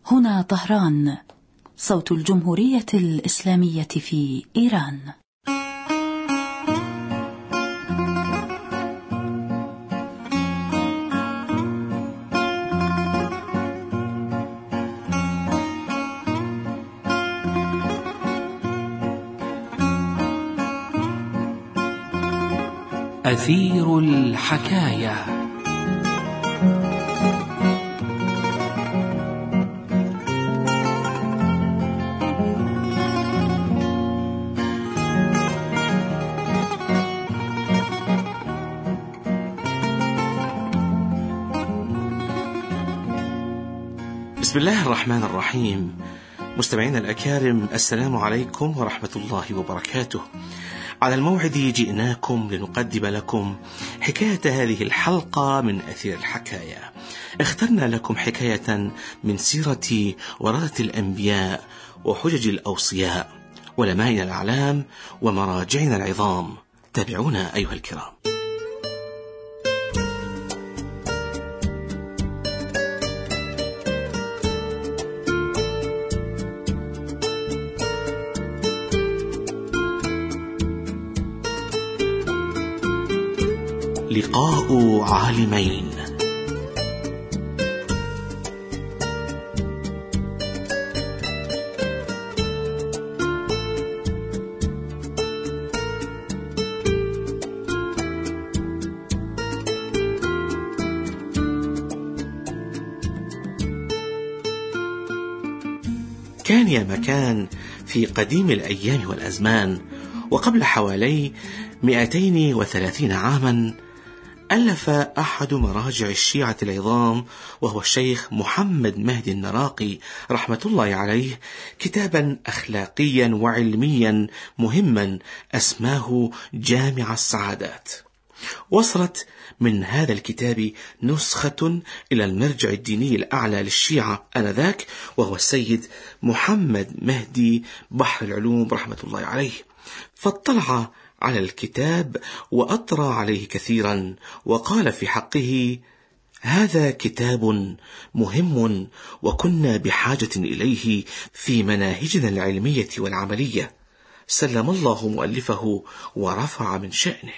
هنا طهران، صوت الجمهورية الإسلامية في إيران. أثير الحكاية. بسم الله الرحمن الرحيم. مستمعينا الأكارم، السلام عليكم ورحمة الله وبركاته. على الموعد جئناكم لنقدم لكم حكاية هذه الحلقة من أثير الحكاية. اخترنا لكم حكاية من سيرة ورثة الأنبياء وحجج الأوصياء ولمائنا الأعلام ومراجعنا العظام. تابعونا أيها الكرام. لقاء عالمين. كان يا مكان في قديم الأيام والأزمان، وقبل حوالي 230 عاما، ألف أحد مراجع الشيعة العظام وهو الشيخ محمد مهدي النراقي رحمة الله عليه كتابا أخلاقيا وعلميا مهما أسماه جامع السعادات. وصلت من هذا الكتاب نسخة إلى المرجع الديني الأعلى للشيعة آنذاك، وهو السيد محمد مهدي بحر العلوم رحمة الله عليه، فاطلع على الكتاب وأطرى عليه كثيرا، وقال في حقه: هذا كتاب مهم وكنا بحاجة إليه في مناهجنا العلمية والعملية، سلم الله مؤلفه ورفع من شأنه.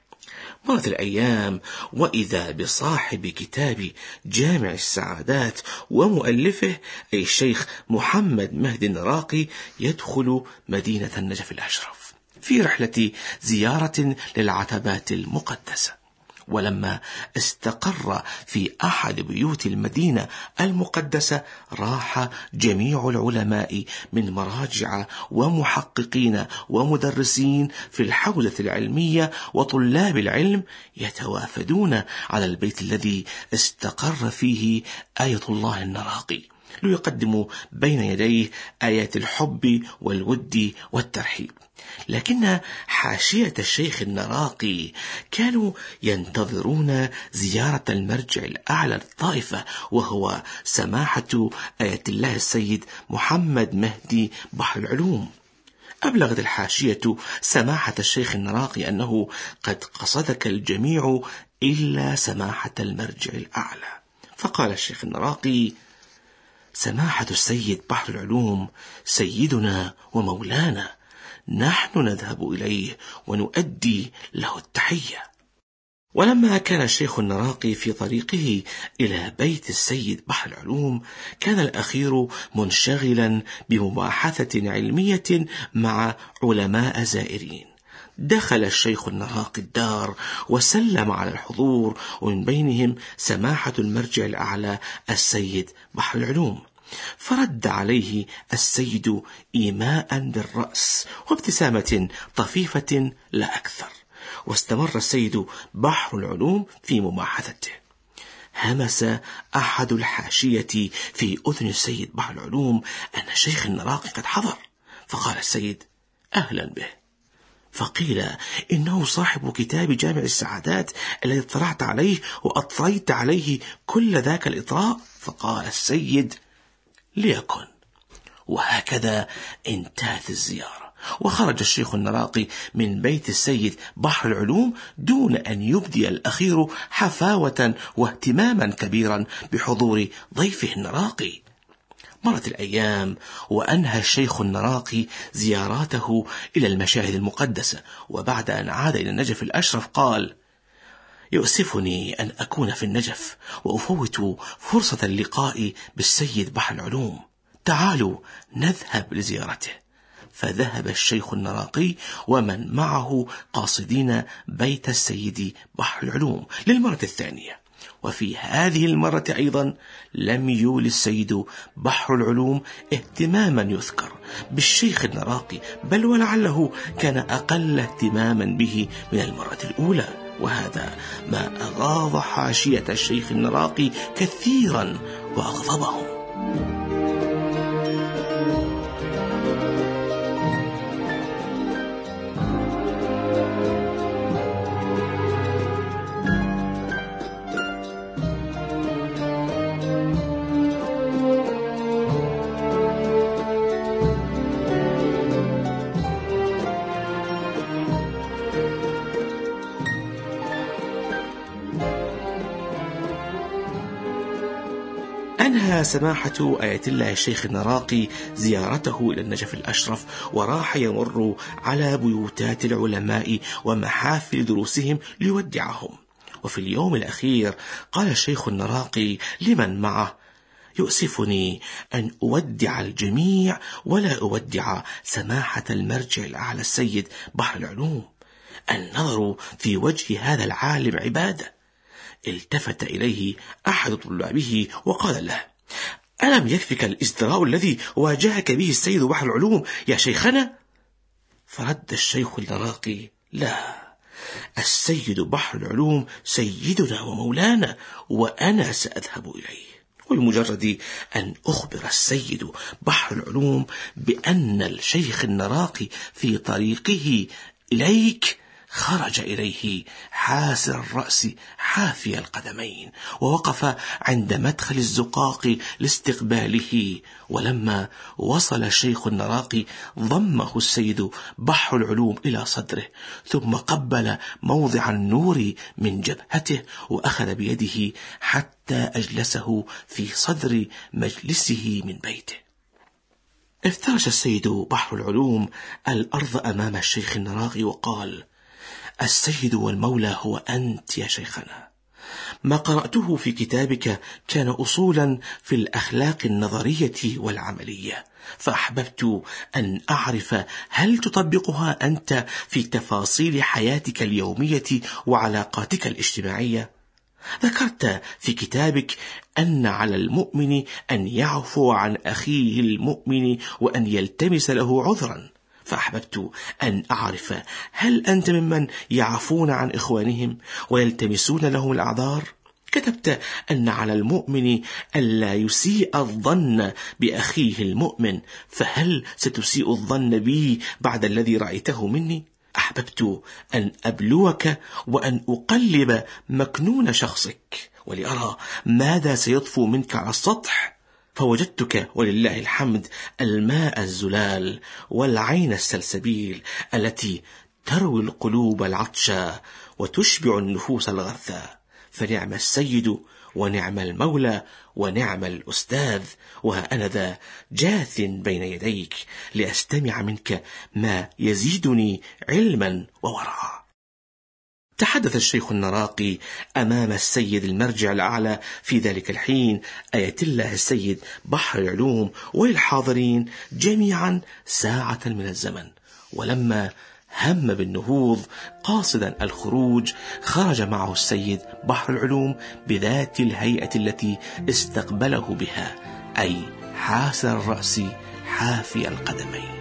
مرت الأيام وإذا بصاحب كتاب جامع السعادات ومؤلفه أي الشيخ محمد مهدي النراقي يدخل مدينة النجف الأشرف في رحلة زيارة للعتبات المقدسة. ولما استقر في أحد بيوت المدينة المقدسة، راح جميع العلماء من مراجع ومحققين ومدرسين في الحوزة العلمية وطلاب العلم يتوافدون على البيت الذي استقر فيه آية الله النراقي، ليقدموا بين يديه آيات الحب والود والترحيب. لكن حاشية الشيخ النراقي كانوا ينتظرون زيارة المرجع الأعلى للطائفة، وهو سماحة آية الله السيد محمد مهدي بحر العلوم. أبلغت الحاشية سماحة الشيخ النراقي أنه قد قصدك الجميع إلا سماحة المرجع الأعلى. فقال الشيخ النراقي: سماحة السيد بحر العلوم سيدنا ومولانا، نحن نذهب إليه ونؤدي له التحية. ولما كان الشيخ النراقي في طريقه إلى بيت السيد بحر العلوم، كان الأخير منشغلا بمباحثة علمية مع علماء زائرين. دخل الشيخ النراقي الدار وسلم على الحضور، ومن بينهم سماحة المرجع الأعلى السيد بحر العلوم، فرد عليه السيد إيماء بالرأس وابتسامة طفيفة لا أكثر. واستمر السيد بحر العلوم في مباحثته. همس أحد الحاشية في أذن السيد بحر العلوم أن الشيخ النراقي قد حضر، فقال السيد: أهلا به. فقيل: إنه صاحب كتاب جامع السعادات الذي اطلعت عليه وأطريت عليه كل ذاك الإطراء. فقال السيد: ليكن. وهكذا انتهت الزيارة، وخرج الشيخ النراقي من بيت السيد بحر العلوم دون أن يبدي الأخير حفاوة واهتماما كبيرا بحضور ضيفه النراقي. مرت الأيام وأنهى الشيخ النراقي زياراته إلى المشاهد المقدسة، وبعد أن عاد إلى النجف الأشرف قال: يؤسفني أن أكون في النجف وأفوت فرصة اللقاء بالسيد بحر العلوم، تعالوا نذهب لزيارته. فذهب الشيخ النراقي ومن معه قاصدين بيت السيد بحر العلوم للمرة الثانية، وفي هذه المرة أيضا لم يولي السيد بحر العلوم اهتماما يذكر بالشيخ النراقي، بل ولعله كان أقل اهتماما به من المرة الأولى، وهذا ما أغاظ حاشية الشيخ النراقي كثيرا وأغضبهم. أنهى سماحة آية الله الشيخ النراقي زيارته إلى النجف الأشرف، وراح يمر على بيوتات العلماء ومحافل دروسهم ليودعهم. وفي اليوم الأخير قال الشيخ النراقي لمن معه: يؤسفني أن أودع الجميع ولا أودع سماحة المرجع الأعلى السيد بحر العلوم. النظر في وجه هذا العالم عبادة. التفت إليه أحد طلابه وقال له: ألم يكفك الازدراء الذي واجهك به السيد بحر العلوم يا شيخنا؟ فرد الشيخ النراقي: لا، السيد بحر العلوم سيدنا ومولانا، وأنا سأذهب إليه. وبمجرد أن أخبر السيد بحر العلوم بأن الشيخ النراقي في طريقه إليك، خرج إليه حاسر الرأس حافي القدمين، ووقف عند مدخل الزقاق لاستقباله. ولما وصل الشيخ النراقي ضمه السيد بحر العلوم إلى صدره، ثم قبل موضع النور من جبهته وأخذ بيده حتى أجلسه في صدر مجلسه من بيته. افترش السيد بحر العلوم الأرض أمام الشيخ النراقي وقال: السيد والمولى هو أنت يا شيخنا. ما قرأته في كتابك كان أصولا في الأخلاق النظرية والعملية، فأحببت أن أعرف هل تطبقها أنت في تفاصيل حياتك اليومية وعلاقاتك الاجتماعية. ذكرت في كتابك أن على المؤمن أن يعفو عن أخيه المؤمن وأن يلتمس له عذرا، فأحببت أن أعرف هل أنت ممن يعفون عن إخوانهم ويلتمسون لهم الأعذار؟ كتبت أن على المؤمن ألا يسيء الظن بأخيه المؤمن، فهل ستسيء الظن بي بعد الذي رأيته مني؟ أحببت أن أبلوك وأن أقلب مكنون شخصك ولأرى ماذا سيطفو منك على السطح، فوجدتك ولله الحمد الماء الزلال والعين السلسبيل التي تروي القلوب العطشى وتشبع النفوس الغثى. فنعم السيد ونعم المولى ونعم الأستاذ، وها أنا ذا جاث بين يديك لأستمع منك ما يزيدني علما وورعا. تحدث الشيخ النراقي أمام السيد المرجع الأعلى في ذلك الحين آية الله السيد بحر العلوم والحاضرين جميعا ساعة من الزمن، ولما هم بالنهوض قاصدا الخروج خرج معه السيد بحر العلوم بذات الهيئة التي استقبله بها، أي حاسر الرأس حافي القدمين.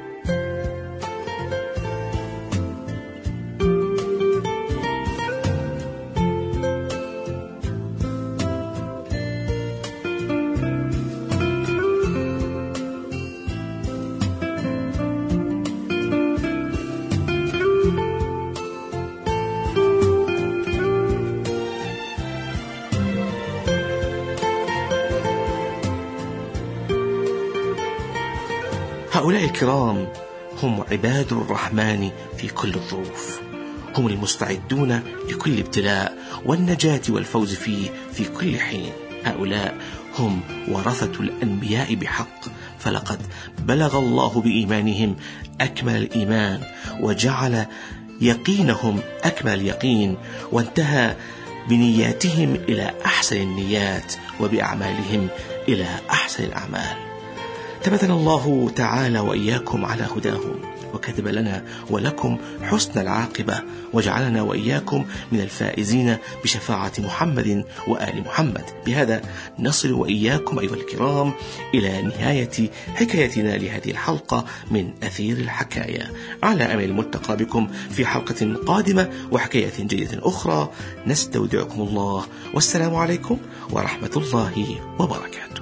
هؤلاء الكرام هم عباد الرحمن في كل الظروف، هم المستعدون لكل ابتلاء والنجاة والفوز فيه في كل حين. هؤلاء هم ورثة الأنبياء بحق، فلقد بلغ الله بإيمانهم أكمل الإيمان، وجعل يقينهم أكمل اليقين، وانتهى بنياتهم إلى أحسن النيات، وبأعمالهم إلى أحسن الأعمال. ثبتنا الله تعالى وإياكم على هداهم، وكتب لنا ولكم حسن العاقبة، وجعلنا وإياكم من الفائزين بشفاعة محمد وآل محمد. بهذا نصل وإياكم أيها الكرام إلى نهاية حكايتنا لهذه الحلقة من أثير الحكاية، على أمل الملتقى بكم في حلقة قادمة وحكاية جديدة أخرى. نستودعكم الله، والسلام عليكم ورحمة الله وبركاته.